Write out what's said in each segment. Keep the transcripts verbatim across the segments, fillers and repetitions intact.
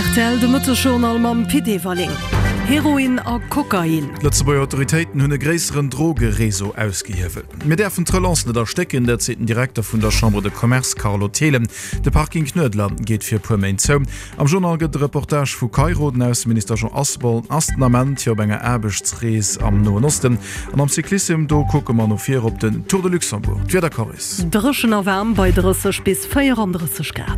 R T L de Mëtterjournal mam P D-Walling. Heroin a Kokain. Letze bei Autoritäten hunn e gräiseren Drogereso ausgehewelt. Mit der vun Trelancen der Stecken der zeten Direktor vun der Chambre de Commerce Carlo Thelen. De Parking Knödler geht fir pu Main zou. Am Journal gët de Reportage vu Kairoden aus Minister Jean Asbal Astnament jo enger Erbechtsrees am Noen Osten. An am Cyklism do koke man nofir op den Tour de Luxembourg. Wie der Karis. Drschen erwärm bei dreißig bis vierunddreißig Grad.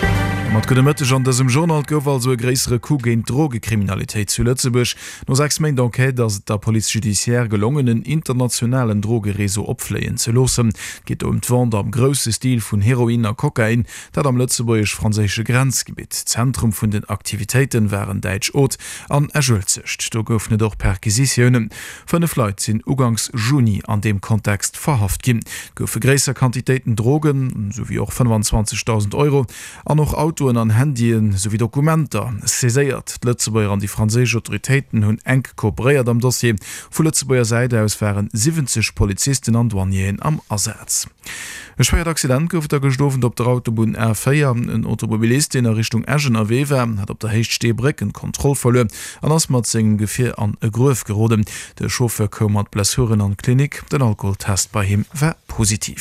mat gëtte an dess im Journal gouf also e gréisere Ku géint Drogekriminalitéit zu Lëtzebusch. No sechs Main d'Enquête, dats der Police judiciaire gelungenen internationalen Drogereso opfleien ze losen. Geht um d'Wand am grösse Stil vun Heroin a Kokain, dat am Lëtzebuech franzésche Grenzgebiet. Zentrum vun den Aktivitäten wären Deitsch Ot an erschëlzecht. Do goufne doch Perquisitionioen. Fënne Fleit sinn ugangs Juni an dem Kontext verhaft ginn. Goufe gréisser Quantitéiten Drogen, sowie auch fünfundzwanzigtausend Euro, an noch Auto an Handien sowie Dokumenter seséiert. Lëtzebauer an die franzésische Autoritäten hunn eng kooperiert am Dossier. Vu Lëtzebauer Seite aus wären siebzig Polizisten an Douanien am Ersatz. E schwéiert Accident gouf der gestofen op der Autobahn R vier. Ein Automobilist in der Richtung Eschen erwewe hat op der Hechtsteebrecken Kontroll verloren. An ass mat segem Gefir an e Grouf gerodem. Der Chauffeur kom mat Blessuren an Klinik. Den Alkoholtest bei him war positiv.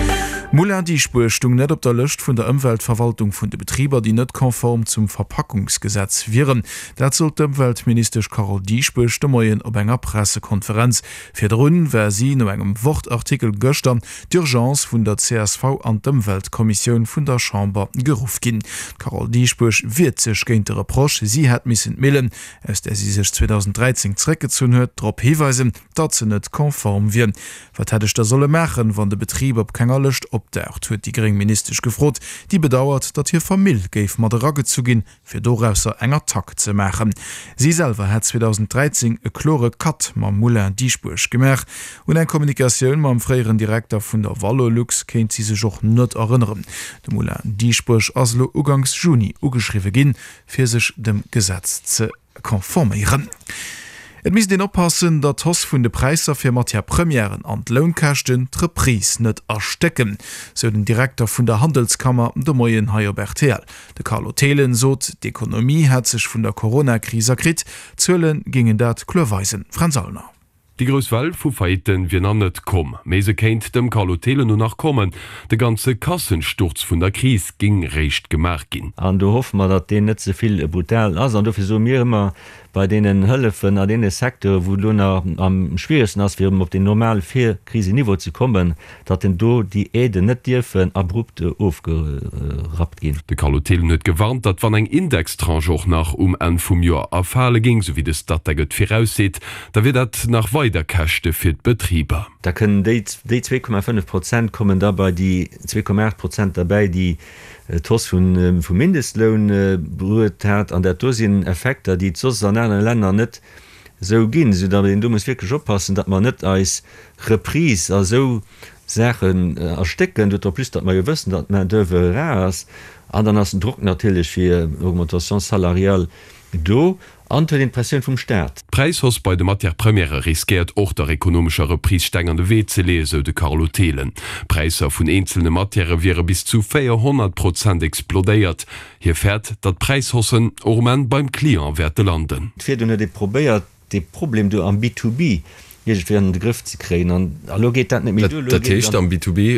Moulin die Spurstung net op der Lëcht vun der Umweltverwaltung vun de Betrieber, die net konform zum Verpackungsgesetz viren. Dat sollt Umweltminister Carol Diespuch de Moien op enger Pressekonferenz. Fir runn wär sie no engem Wortartikel Göchtern d'Urgence vun der C S V an dem Weltkommission vun der Chamber geruf ginn. Carol Diespuch wird sech géint der Reproch, sie hat missen millen, es der sie sech zweitausenddreizehn Zrecke zun huet, drop heweisen, dat ze net konform wieen. Wat hättech der solle machen, wann de Betrieb op kenger Lëcht op der huet die gering ministerisch gefrot, die bedauert, dat hier Famill geif mat Ragge zu ginn, fir doauser enger Tag ze machen. Sie selber hat zweitausenddreizehn e chlore Kat ma Moulin Diespuch gemerk und en Kommunikationun ma am freieren Direktor vun der Wallolux kennt sie se joch net erinnern. De Moulin Diespuch aslo ugangs Juni ugeschriwe ginn, fir sech dem Gesetz ze konformieren. Et mis den oppassen, dat Hoss vun de Preiser fir Matier Premieren an Lohnkächten d'Repris net erstecken, so den Direktor vun der Handelskammer de Moien Haierbertel. De Carlo Thelen sot, d'Ekonomie hat sech vun der Corona-Krise krit, Zëllen gingen dat kloweisen. Franz Allner. Die Groswell vu Feiten wie an net kom. Mese kenint dem Carlo Thelen nur nach kommen. De ganze Kassensturz vun der Krise ging recht gemerk gin. An du hoff man, dat de net soviel brutal ass an du so mir immer bei denen Hëllefen a dene Sektor, wo du am schwierigsten asfir op den normal vier Kriseniveau zu kommen, dat den do die Äde net Dirfen abrupte aufgerappt gin. De Carlo Thelen net gewarnt, dat wann eng Indextranche auch nach um en vum Joer afale ging, so wie de Stadt der gëtt firausseet, da wird dat nach Weiterkächte fir d Betrieber. Da können die zwei Komma fünf Prozent kommen dabei die zwei Komma acht Prozent dabei, die äh, Tos von ähm, vom Mindestlohn äh, berührt hat an der Dosien Effekte, die zu anderen Ländern nicht so gehen, so da du musst wirklich aufpassen, dass man nicht als Reprise also Sachen äh, erstecken, du plus dass man ja wissen, dass man dürfe raus, anderen als Druck natürlich für Augmentation salarial do an den Impression vom Staat. Preishaus bei de Matier Premiere riskiert och der ekonomischer Reprisstängernde W C lese de Carlo Thelen. Preiser vun einzelne Materie wäre bis zu vierhundert Prozent explodeiert. Hier fährt dat Preishossen ormen beim Klientwerte landen. Für du de probiert de Problem du am B zwei B werden den Griff zu kriegen. Hallo geht das nicht mit am B zwei B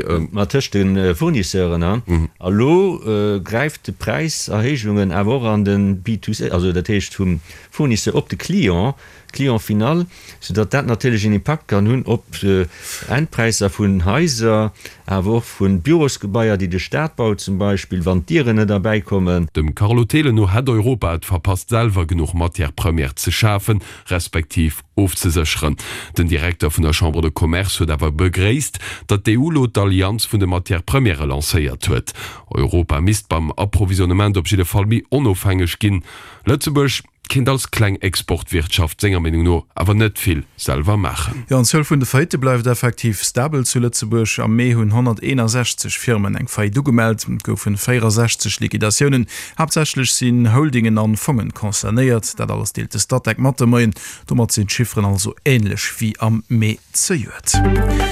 den Fournisseuren. Hallo äh, greift die Preiserhöhungen aber an den B zwei C, also der Tisch vom Fournisseur op de Client, Client final, so dass das natürlich einen Impact kann nun ob äh, Einpreiser von Häuser, aber von Bürosgebäude, die der Staat baut zum Beispiel, wann Tiere dabei kommen. Dem Carlo Thelen hat Europa et verpasst selber genug Matière Première zu schaffen, respektiv aufzusichern. Den Direktor von der Chambre de Commerce hat aber begräst, dat die E U-Lot-Allianz von der Matière Première lanciert wird. Europa misst beim Approvisionnement op jeden Fall wie unabhängig gehen. Lützeburg kind als klein Exportwirtschaft senger Meinung no aber net viel selber machen. Ja, zwölf vun de Feite bleibt effektiv stabil zu Lützeburg. Am Mai hunn hunderteinundsechzig Firmen eng Fei dugemeldt, goufen vierundsechzig Liquidationen, hauptsächlich sinn Holdingen an Fongen konzerniert, dat alles deelte Stadtdeck Matte meien, dummer sind Chiffren also ähnlich wie am Mai zejuet.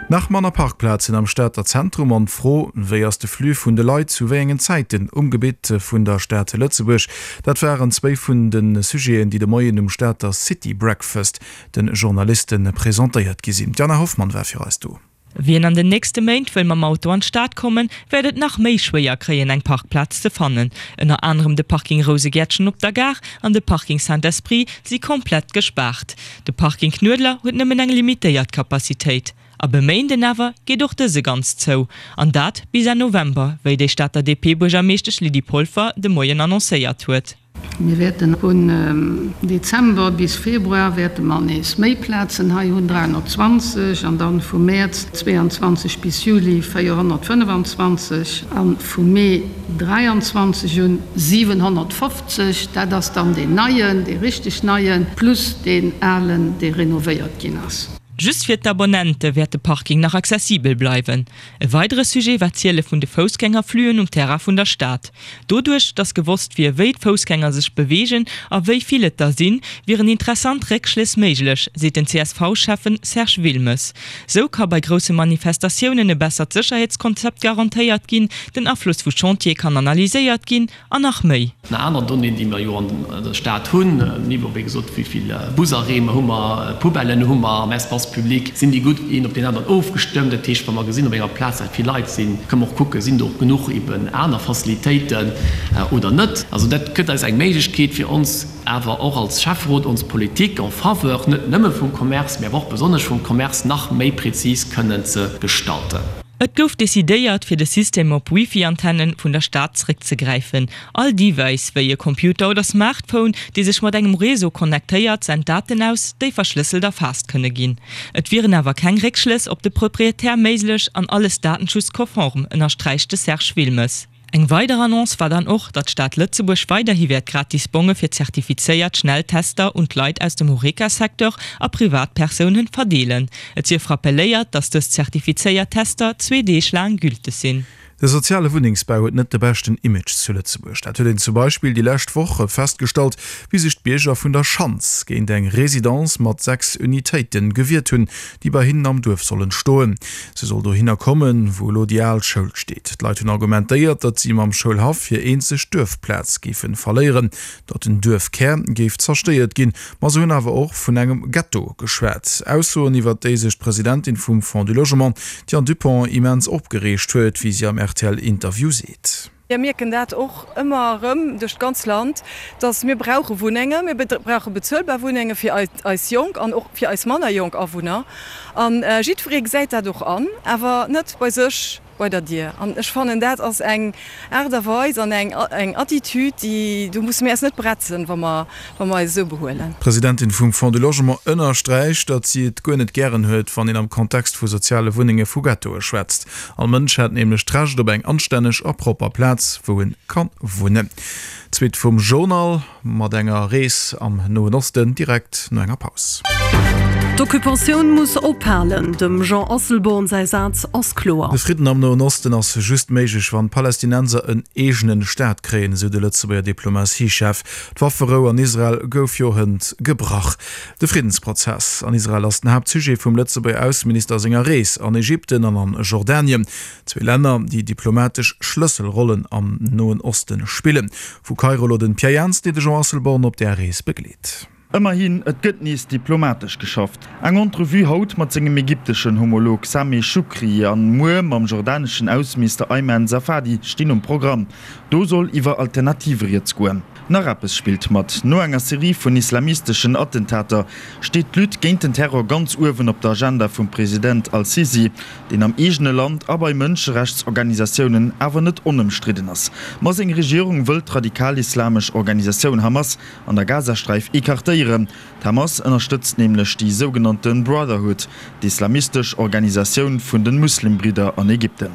Nach Manner Parkplatzen am Städter Zentrum an froh wéi ass de Flü vun de Leiit zu wégen Zeititen umgebet vun der Städte Lützeburg. Dat wären zwei vun den Sugéen, die de Moien um Städter City Breakfast den Journalisten präsentiert gesinn. Jana Hoffmann wärfir als du. Wien an den nächste Main will ma Auto an Staat kommen, werdet nach méi schwéier kreien eng Parkplatz ze fannen. Ennner anderem de Parking Rosegätschen op der Gar an de Parking Saint-Esprit sie komplett gespart. De Parking Knödler huet nëmmen eng limitéiert Kapazitéit. A bemeinde nawer geht doch dese ganz zo. An dat bis an November, wéi déi Stadt der D P Burgermeesterch Lidi Pulver de Moien annoncéiert huet. Wir werden von ähm, Dezember bis Februar werden man es Maiplätzen dreihundertzwanzig und dann von März zweiundzwanzig bis Juli vierhundertfünfundzwanzig an von Mai dreiundzwanzig und siebenhundertfünfzig, da das dann den neuen, die richtig neuen plus den allen, die renoviert Ginas. Just fir d'Abonnente wird de Parking nach zesibel bleiwen. E weitere Sujet war Ziele vun de Fußgängerflühen um Terra vun der Stadt. Dodurch, dass gewusst wie weit Fußgänger sich bewegen, a wéi viele da sinn, wären interessant Rückschluss meiglech, se den C S V-Chefen Serge Wilmes. So kann bei grosse Manifestationen e besser Sicherheitskonzept garantiiert gin, den Abfluss vu Chantier kann analysiert gin an nach méi. Na aner Donnnen, die man jo an der Staat hunn, niwer gesot wieviel Busarreme Hummer, Pubellen Hummer, Messpass Publik sind die gut in op den anderen aufgestimmte Tisch vom Magazin enger Platz viel Leute sind können auch gucken sind doch genug eben einer Fazilitäten äh, oder nicht also das könnte als ein Möglichkeit für uns aber auch als Chefrot uns Politik auf Favor nicht vom Kommerz mehr auch besonders vom Kommerz nach mehr präzis können zu gestalten. Et gouf desideiert fir de System op Wi-Fi-Antennen vun der Staat zurückzugreifen. All dieweis wéi ihr Computer oder Smartphone, die sech mat engem Reso connectéiert sein Daten aus, déi verschlüsselt erfasst könne gin. Et wären awer kein Rückschluss op de proprietär meislech an alles datenschutzkonform ënnerstreichte Serge Wilmes. Eng weitere Annonce war dann auch, dat Stadt Lützeburg weiterhiwert gratis Bonge für zertifiziert Schnelltester und Leute aus dem Horeca-Sektor a Privatpersonen verdeelen. Et sie frappeléiert, dass das zertifiziert Tester zwei D-Schlang gültig sind. Der soziale Wohnungsbau hat nicht der besten Image zu Lützeburg. Da hat den zum Beispiel die letzte Woche festgestellt, wie sich die Bürger von der Schanz gegen den Residenz mit sechs Unitäten gewährt haben, die bei ihnen am Dorf sollen stehen. Sie soll da hinkommen, wo Lodial Schuld steht. Die Leute haben argumentiert, dass sie am Schulhof für einzig Dorfplatz geben verlieren. Dort ein Dorfkern gibt zerstört gehen, man so aber auch von einem Ghetto geschwärzt. Außer über diese Präsidentin vom Fonds du Logement, die an Dupont immens aufgeregt wird, wie sie am R T L-Interview seht. Wir merken das auch immer um, durch ganz Land, dass wir brauchen Wohnungen, wir brauchen bezahlbare Wohnungen für als Jung und auch für als Männer Jung Anwohner. Und äh, Jidfried sagt das doch an, aber nicht bei sich bei der dir. Und ich fand das als eng Erderweis und eng eng Attitüde, die du musst mir erst nicht bretzen, wenn man wenn man so beholen. Präsidentin vom Fonds du Logement ënnerstreicht, dass sie es gar nicht gern hört, von in am Kontext für soziale Wohnungen Fugato schwätzt. Ein Mensch hat nämlich Recht auf einen anständigen, proper Platz, wo er kann wohnen. Zweit vom Journal, mit einer Reise am Nahen Osten, direkt nach einer Pause. D'Okkupation muss ophalen, dem Jean Asselborn sei Satz auskloer. De Frieden am Nahen Osten ass just méigich, wann Palästinenser en egenen Staat kreen, so de Lützeburger Diplomatiechef. D'Wafferou an Israel gouf johend gebrach. De Friedensprozess an Israel ass den Hauptsujet vum Lützeburger Außenminister Singer Rees an Ägypten an an Jordanien. Zwei Länder, die diplomatisch Schlüsselrollen am Nahen Osten spielen. Vu Kairo den Pierre Jans, die de Jean Asselborn op der Rees begleet. Immerhin et gëtt nies diplomatisch geschafft. Eng Entrevue haut mat engem ägyptischen Homolog Sami Shukri an Muem am jordanischen Außenminister Ayman Safadi stehen um Programm. Do soll iwwer Alternative jetzt goen. Narapes spielt mat no enger Serie vun islamistischen Attentater steht Lüt géint den Terror ganz urwen op der Agenda vum Präsident Al-Sisi, den am egene Land aber Mënscherechtsorganisationen awer net onemstriden ass. Mas eng Regierung wëlt radikal-islamisch Organisation Hamas an der Gazastreif ekarteieren. Hamas unterstützt nämlich die sogenannten Brotherhood, die islamistisch Organisation vun den Muslimbrider an Ägypten.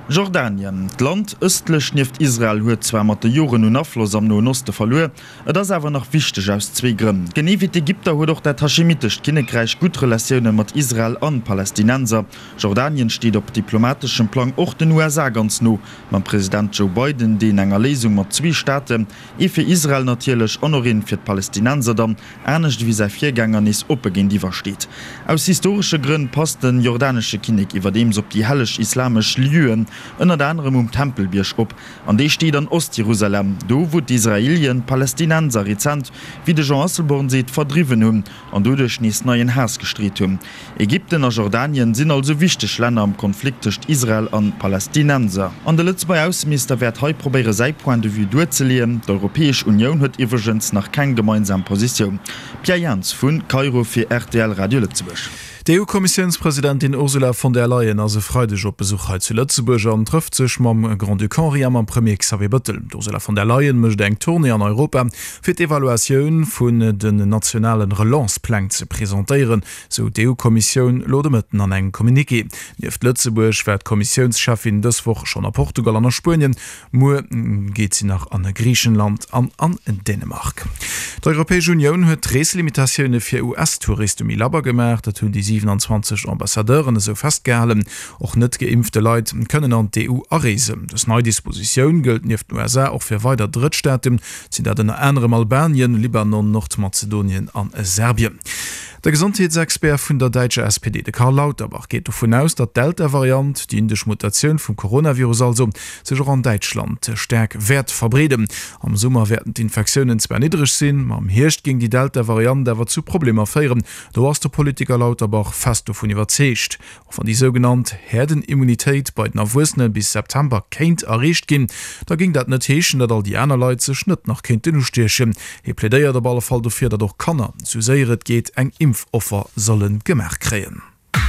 Jordanien. D Land östlech nift Israel huet zwei mat de Joren hun Afflos am no Noste verloe, et das awer noch wichteg aus zwee Grënn. Genewit Ägypter huet doch dat Hashemitisch Kinnekreich gut Relationioune mat Israel an Palästinenser. Jordanien steht op diplomatischem Plan och den U S A ganz no. Man Präsident Joe Biden den enger Lesung mat zwie Staaten, e fir Israel natierlech Honorin fir d Palästinenser dann ernstnecht wie sei Viergänger nis opegin diewer steht. Aus historische Grünn passt den jordanische Kinnig iwwer dems op die hellech islamisch Lüen ënner anderem um Tempelbiersch op. An dee steht an Ostjerusalem, do wo d'Israelien Palästinenser Rezent, wie de Jean Asselborn seet verdriven hun, an dodech nies neien Hers gestreet hun. Ägypten a Jordanien sinn also wichteg Länder am Konflikt tëcht Israel an Palästinenser. An de letzt bei Außenminister werd heu probéiere sei Point de vue duzeleen, d'Europäesch Union huet iwwergens nach kein gemeinsam Position. Pierre Jans vun Kairo fir R T L Radio Lützebusch. Die E U-Kommissionspräsidentin Ursula von der Leyen as Freude op Besuch zu Lützeburg an trifft sech mam Grand Ducanri am Premier Xavier Bettel. Ursula von der Leyen mecht eng Tournee an Europa fir d'Evaluatioun vun den nationalen Relanceplan ze präsentieren, so D E U-Kommission lodemëtten an eng Kommuniqué. Nieft Lützeburg werd Kommissionschefin dëswoch schon a Portugal an Spien, Mo geht sie nach an Griechenland an an Dänemark. Die Europäische Union huet Reeslimitationune fir U S-Touristen mi Laber gemerkt, dat hunn die siebenundzwanzig Ambassadeuren so festgehalen, och net geimpfte Leute können an D E U erreisen. Das neue Disposition gilt nicht nur U S A auch für weiter Drittstaaten, sind da den anderen Albanien, Libanon, Nordmazedonien an Serbien. Der Gesundheitsexpert vun der deutsche S P D, de Karl Lauterbach, geht davon aus, dat Delta-Variant, die indisch Mutation vom Coronavirus also, sich auch an Deutschland stark wert verbreden. Am Sommer werden die Infektionen zwar niedrig sind, am Hircht ging die Delta-Variant aber zu Problemen feiern. Da war der Politiker Lauterbach fest davon überzeugt. Von die sogenannte Herdenimmunität bei den Erwachsenen bis September kennt erreicht gehen, da ging das nicht heißen, dass all die anderen Leute Schnitt nach Kind stürchen. Er plädiert der Ballfall dafür, dass doch keiner, so sehr es geht, eng Impfoffer sollen gemerk kreen.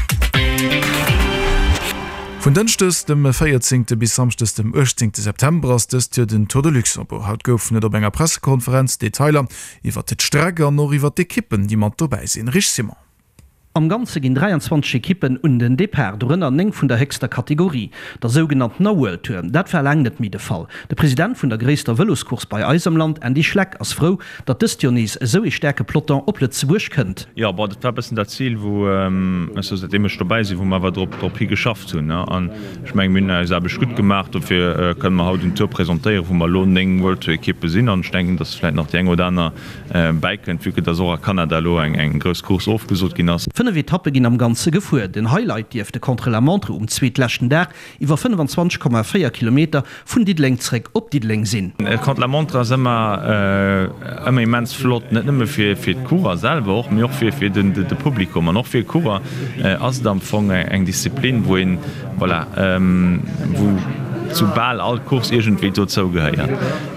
Von dënchtes dem feiertzingte bis samstes dem achtzehnten September ass des Tür den Tour de Luxemburg hat goufnet op enger Pressekonferenz Detailer iwwer dit Sträger noch iwwer de Kippen, die man vorbei sinn rich simmer. Am ganze gin dreiundzwanzig Kippen und den Depart drinnner eng vun der höchster Kategorie, der sogenannte No-World-Turm. Dat verlänget mi de Fall. Der Präsident vun der Gräster Veloskurs bei Eisemland en die Schleck as Frau, dat dis Journeys so e stärke Plotter op zuwurch könnt. Ja, aber dat war der Ziel, wo ähm, immer dabei sind, wo man war Tropie geschafft hun. Ich mein, Münner is gut gemacht, und wir äh, können man haut den Tour präsentieren, wo man lohn engen wollt Kippe sinn an denken, dass vielleicht noch die eng oder andere äh, Beikenfüge der so Kanada lo eng eng grös Kurs aufgesucht genoss. Fünf Etappe gin am ganze gefuer. Den Highlight die de Kontrollemontre um zweetlächten der iwwer fünfundzwanzig Komma vier Kilometer vun dit Längzreck op dit Läng sinn. Kontrollemontre immer äh, immer immens flott, net nëmme fir fir d Kurer selber auch mir fir fir den de, de Publikum noch fir Kurer äh, ass am Fong eng Disziplin, wo in, voilà, ähm, wo zu ball all Kurs irgendwie zougeheiert.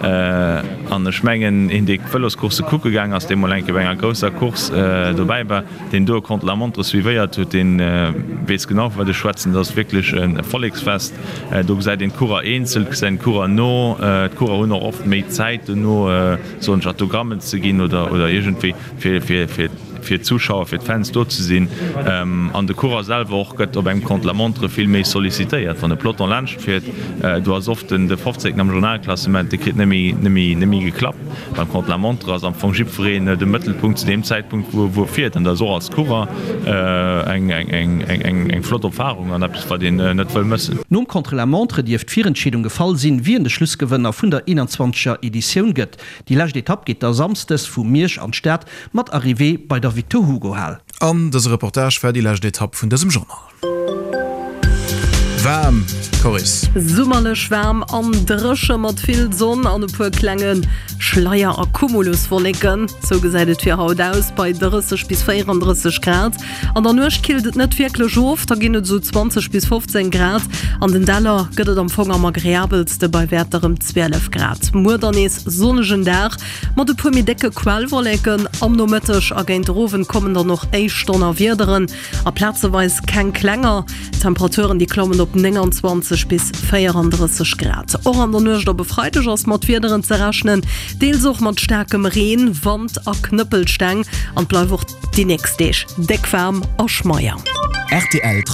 Äh, an der Schmengen in die Fëllerskurse kugegang aus dem Molenke enger großer Kurs äh, dabei war, den du konnte la Montre suiviert tut den äh, wees genau weil de Schwetzen das wirklich ein Erfolgsfest. Äh, du se den Kurer einzel se Kurer no äh, Kurer hun noch oft méi Zeit no äh, so ein Chatogrammen zu gehen oder oder irgendwie für, für, für fir Zuschauer fir Fans dort ze sinn ähm, an de Kurer selber auch gëtt op eng Kont la Montre viel méi solliciitéiert van de Plot an Landsch fir äh, du hast oft in de fünfzig am Journalklassement de krit nemi nemi geklappt beim Kont la Montre ass am vu Gipfreen äh, de Mëttelpunkt zu dem Zeitpunkt wo wo firiert an der so als Kurer äh, eng eng eng eng eng eng Flotterfahrung an war den äh, net voll mëssen. Nom kontre la Montre die eft vier Entschädung gefallen sinn wie en de Schlussgewënner vun der einundzwanziger Edition gëtt. Die Lächt Etapp geht der samstes vu Mirsch an Stert mat Arrivé bei der Victor Hugo Hall. An das Reportage für die letzte Etappe von diesem Journal. Wärm, Chorus. Summerlech wärm an dresche mat viel Sonn an pu klengen Schleier a Cumulus verlecken. So gesäidet fir haut aus bei dreißig bis vierunddreißig Grad. An der Nuch kildet net wirklich of, da ginnet so zwanzig bis fünfzehn Grad. An den Deller gëtt am Fong am agréabelste bei werterem zwölf Grad. Mudernees sonnegen Dach, mat de pu mi decke Quell verlecken, am no Mëttech agent Rowen kommen da noch eich Stonner Wiederen. A Platzeweis kein Klänger. Temperaturen die klommen op neunundzwanzig bis vierunddreißig Grad. Auch an der Nuch der befreitech ass mat Wiederen zerrechnen, Deels auch mat stärkem Reen, Wand a Knüppelsteng an bleiwoch die nächste Deckfärm a Schmeier. R T L